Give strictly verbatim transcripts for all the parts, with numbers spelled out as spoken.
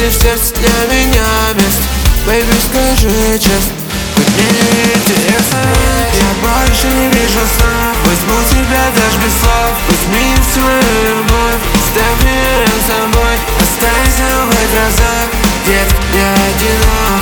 ли в сердце для меня место? Бэйби, скажи честно, хоть мне не интересно. Я больше не вижу сна, возьму тебя даже без слов. Возьми всю мою любовь, оставь меня с собой. Останься хоть разок, детка, я одинок.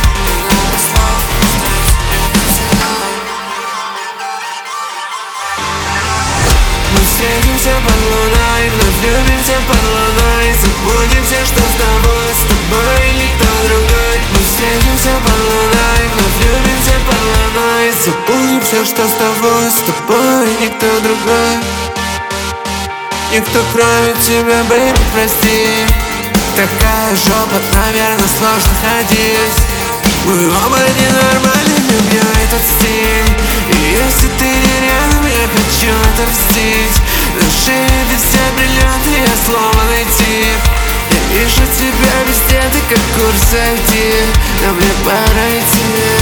Мы встретимся под луной, вновь любимся под луной. Забудем все, что с тобой, с тобой никто другой. Мы встретимся под луной, вновь любимся под луной. Забудем все, что с тобой, с тобой никто другой. Никто кроме тебя, бэйби, прости. Такая жопа, наверное, сложно ходить. Мы оба ненормальны, люблю этот стиль. И если ты не рядом, я хочу отомстить. На шее ты вся бриллианты, я сломанный тип. Я вижу тебя везде, ты как курс ай ти. Но мне пора идти.